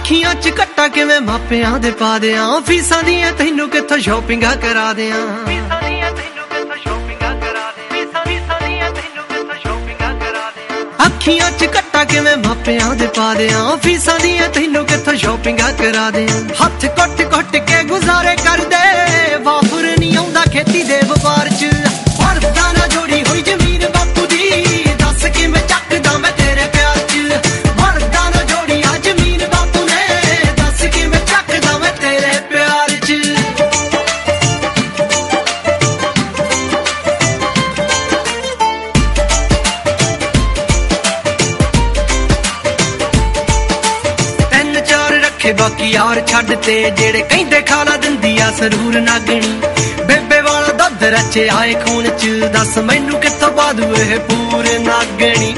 ਅੱਖੀਆਂ 'ਚ ਘੱਟਾ ਕਿਵੇਂ ਮਾਪਿਆਂ ਦੇ ਪਾ ਦਿਆਂ ਫੀਸਾਂ ਦੀਆਂ ਤੈਨੂੰ ਕਿੱਥੋਂ ਸ਼ੋਪਿੰਗਾਂ ਕਰਾ ਦਿਆਂ ਅੱਖੀਆਂ 'ਚ ਘੱਟਾ ਕਿਵੇਂ ਮਾਪਿਆਂ ਦੇ ਪਾ ਦਿਆਂ ਫੀਸਾਂ ਦੀਆਂ ਤੈਨੂੰ ਕਿੱਥੋਂ ਸ਼ੋਪਿੰਗਾਂ ਕਰਾ ਦਿਆਂ ਹੱਥ ਕੁੱਟ ਕੇ ਗੁਜ਼ਾਰੇ ਕਰਦੇ ਵਾਫਰ ਨਹੀਂ ਆਉਂਦਾ ਖੇਤੀ ਦੇ ਵਪਾਰ 'ਚ ਵਰਦਾ ਨਾ ਜੋੜੀ ਹੋਈ ਜ਼ਮੀਨ ਬਾਪੂ ਦੀ ਦੱਸ ਕਿਵੇਂ ਚੱਕਦਾ ਮੈਂ ਤੇਰੇ ਪਿਆਰ 'ਚ ਵਰਦਾ ਨਾ ਜੋੜੀ ਆ ਜ਼ਮੀਨ ਬਾਪੂ ਨੇ ਦੱਸ ਕਿਵੇਂ ਚੱਕਦਾ ਮੈਂ ਤੇਰੇ ਪਿਆਰ 'ਚ ਬਾਕੀ ਯਾਰ ਛੱਡ ਤੇ ਜਿਹੜੇ ਕਹਿੰਦੇ ਖਾਲਾ ਦਿੰਦੀ ਆ ਸਰੂਰ ਨਾਗਣੀ ਬੇਬੇ ਵਾਲਾ ਦੁੱਧ ਰਚੇ ਆਏ ਖੂਨ 'ਚ ਦੱਸ ਮੈਨੂੰ ਕਿੱਥੋਂ ਬਾਦੂ ਇਹ ਪੂਰੇ ਨਾਗਣੀ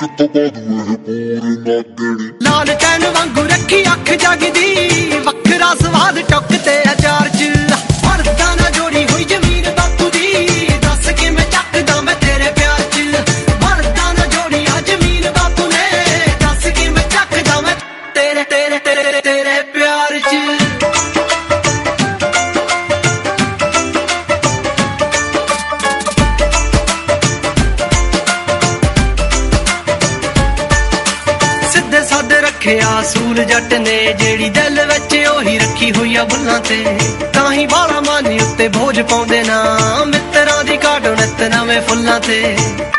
ਲਾਲ ਟੈਨ ਵਾਂਗੂ ਰੱਖੀ ਅੱਖ ਜਗਦੀ ਵੱਖਰਾ ਸਵਾਦ ਟੁੱਕ ਤੇ ਅਚਾਰ 'ਚ ਵਰਦਾ ਨਾ ਜੋੜੀ ਹੋਈ ਜ਼ਮੀਨ ਬਾਪੂ ਦੀ ਦੱਸ ਕਿਵੇਂ ਚੱਕਦਾ ਮੈਂ ਤੇਰੇ ਪਿਆਰ 'ਚ ਵਰਦਾ ਨਾ ਜੋੜੀ ਆ ਜ਼ਮੀਨ ਬਾਪੂ ਨੇ ਦੱਸ ਕਿਵੇਂ ਚੱਕਦਾ ਮੈਂ ਤੇਰੇ ਤੇਰੇ ਤੇਰੇ ਤੇਰੇ ਪਿਆਰ 'ਚ ਸਿੱਧੇ ਸਾਦੇ ਰੱਖਿਆ ਸੂਲ ਜੱਟ ਨੇ ਜਿਹੜੀ ਦਿਲ ਵਿੱਚ ਉਹੀ ਰੱਖੀ ਹੋਈ ਆ ਬੁੱਲਾਂ ਤੇ ਤਾਂ ਹੀ ਬਾਲਾ ਮਾਨੀ ਉੱਤੇ ਬੋਝ ਪਾਉਂਦੇ ਨਾ ਮਿੱਤਰਾਂ ਦੀ ਘਾਟ ਨਿੱਤ ਨਵੇਂ ਫੁੱਲਾਂ ਤੇ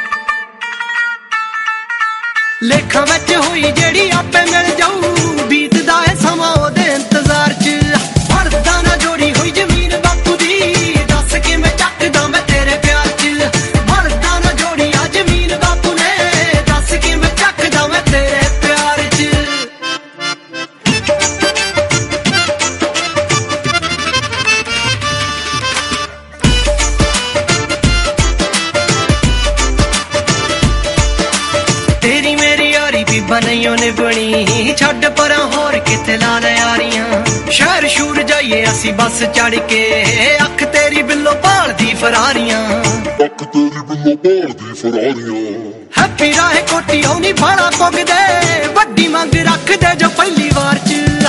ਲੇਖਾਂ ਵਿੱਚ ਹੋਈ ਜਿਹੜੀ ਆਪੇ ਮਿਲ ਜਾਊ ਬੀਤਦਾ ਏ ਸਮਾਂ ਉਹਦੇ ਇੰਤਜ਼ਾਰ 'ਚ ਵਰਦਾ ਨਾ ਜੋੜੀ ਹੋਈ ਜ਼ਮੀਨ ਬਾਪੂ ਦੀ ਦੱਸ ਕਿਵੇਂ ਚੱਕਦਾ ਮੈਂ ਤੇਰੇ ਪਿਆਰ 'ਚ ਵਰਦਾ ਨਾ ਜੋੜੀ ਆ ਜ਼ਮੀਨ ਬਾਪੂ ਨੇ ਦੱਸ ਕਿਵੇਂ ਚੱਕਦਾ ਮੈਂ ਤੇਰੇ ਪਿਆਰ 'ਚ ਤੇਰੀ ਮੇਰੀ ਯਾਰੀ ਬੀਬਾ ਨਹੀਂ ਉਹਨੇ ਬਣੀ ਛੱਡ ਪਰਾਂ ਹੋਰ ਕਿਤੇ ਲਾ ਲੈ ਯਾਰੀਆਂ ਸ਼ਹਿਰ ਸ਼ੂਰ ਜਾਈਏ ਅਸੀਂ ਬੱਸ ਚੜ ਕੇ ਅੱਖ ਤੇਰੀ ਬਿੱਲੋ ਭਾਲਦੀ ਫਰਾਰੀਆਂ ਹੈਪੀ ਰਾਹੇ ਕੋਟੀ ਆਉਣੀ ਫਾਲਾ ਪੁੱਗਦੇ ਵੱਡੀ ਮੰਗ ਰੱਖਦੇ ਜੋ ਪਹਿਲੀ ਵਾਰ 'ਚ